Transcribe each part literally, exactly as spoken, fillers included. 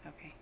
Okay.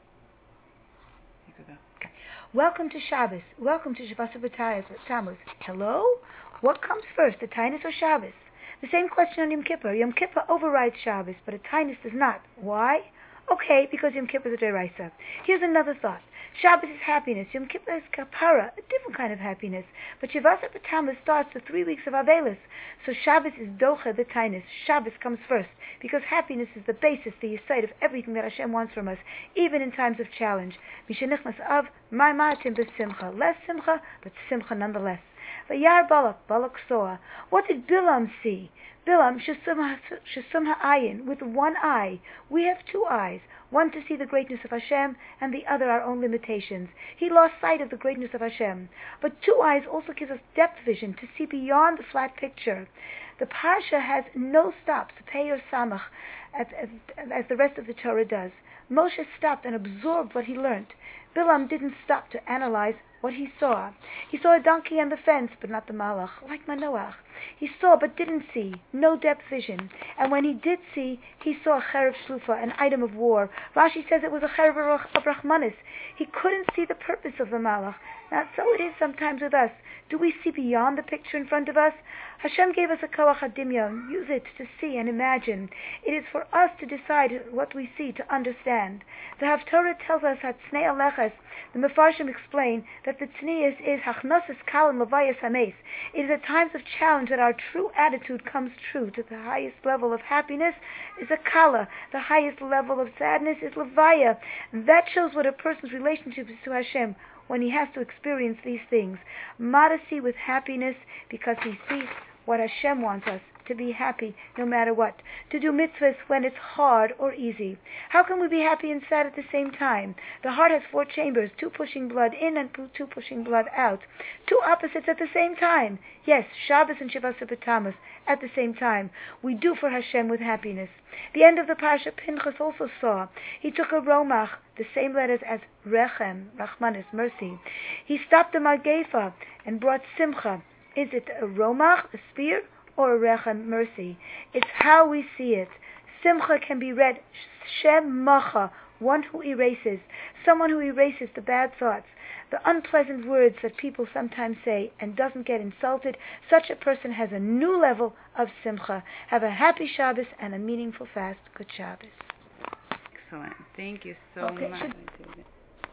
You could go. Welcome to Shabbos. Welcome to Shabbos Tammuz. Hello? What comes first, the Tainus or Shabbos? The same question on Yom Kippur. Yom Kippur overrides Shabbos, but a Tainus does not. Why? Okay, because Yom Kippur is a Deraisa. Here's another thought. Shabbos is happiness. Yom Kippur is kapara, a different kind of happiness. But Shavuos Tammuz starts the three weeks of Avelis. So Shabbos is docha the tainus. Shabbos comes first, because happiness is the basis, the yesod of everything that Hashem wants from us, even in times of challenge. Mishenichnas av my ma'atim b'simcha. Less simcha, but simcha nonetheless. Vayar Balak, Balak saw. What did Bilam see? Bilam, Shesum Ha'ayin, with one eye. We have two eyes, one to see the greatness of Hashem, and the other our own limitations. He lost sight of the greatness of Hashem. But two eyes also gives us depth vision, to see beyond the flat picture. The Parsha has no stops, pei or samach, as, as, as the rest of the Torah does. Moshe stopped and absorbed what he learned. Bilam didn't stop to analyze what he saw. He saw a donkey on the fence, but not the malach, like Manoach. He saw but didn't see, no depth vision. And when he did see, he saw a cherev shlufa, an item of war. Rashi says it was a cherev of Rachmanis. He couldn't see the purpose of the malach. Now, so it is sometimes with us. Do we see beyond the picture in front of us? Hashem gave us a koach hadimyon. Use it to see and imagine. It is for us to decide what we see, to understand. The Haftorah tells us that Tznei Aleches, the Mefarshim explain that the tznius is hachnosas kalim levayas hames. It is at times of challenge that our true attitude comes true. To the highest level of happiness is a kala. The highest level of sadness is levaya. That shows what a person's relationship is to Hashem, when he has to experience these things. Modesty with happiness, because he sees what Hashem wants us, to be happy no matter what, to do mitzvahs when it's hard or easy. How can we be happy and sad at the same time? The heart has four chambers, two pushing blood in and two pushing blood out. Two opposites at the same time. Yes, Shabbos and Shavuos Tammuz at the same time. We do for Hashem with happiness. The end of the Parsha, Pinchas also saw. He took a romach, the same letters as Rechem, Rachmanis, mercy. He stopped the Magefa and brought Simcha. Is it a romach, a spear, or a rechem, mercy? It's how we see it. Simcha can be read Shem Macha, one who erases, someone who erases the bad thoughts, the unpleasant words that people sometimes say and doesn't get insulted. Such a person has a new level of Simcha. Have a happy Shabbos and a meaningful fast. Good Shabbos. Excellent. Thank you so okay, much. Should